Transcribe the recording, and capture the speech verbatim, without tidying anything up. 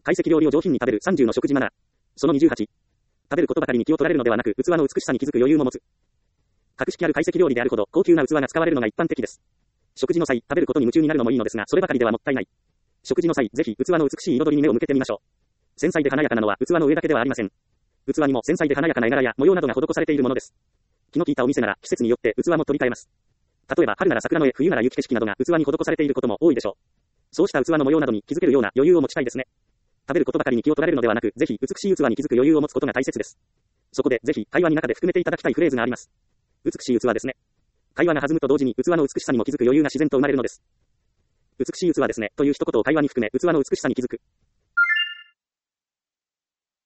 懐石料理を上品に食べるさんじゅうの食事マナー。そのにじゅうはち。食べることばかりに気を取られるのではなく、器の美しさに気づく余裕も持つ。格式ある懐石料理であるほど、高級な器が使われるのが一般的です。食事の際、食べることに夢中になるのもいいのですが、そればかりではもったいない。食事の際、ぜひ、器の美しい彩りに目を向けてみましょう。繊細で華やかなのは、器の上だけではありません。器にも繊細で華やかな絵柄や模様などが施されているものです。気の利いたお店なら、季節によって器も取り替えます。例えば、春なら桜の絵、冬なら雪景色などが器に施されていることも多いでしょう。そうした器の模様などに気づけるような余裕を持ちたいですね。食べることばかりに気を取られるのではなく、ぜひ、美しい器に気づく余裕を持つことが大切です。そこで、ぜひ、会話の中で含めていただきたいフレーズがあります。美しい器ですね。会話が弾むと同時に器の美しさにも気づく余裕が自然と生まれるのです。美しい器ですね、という一言を会話に含め、器の美しさに気づく。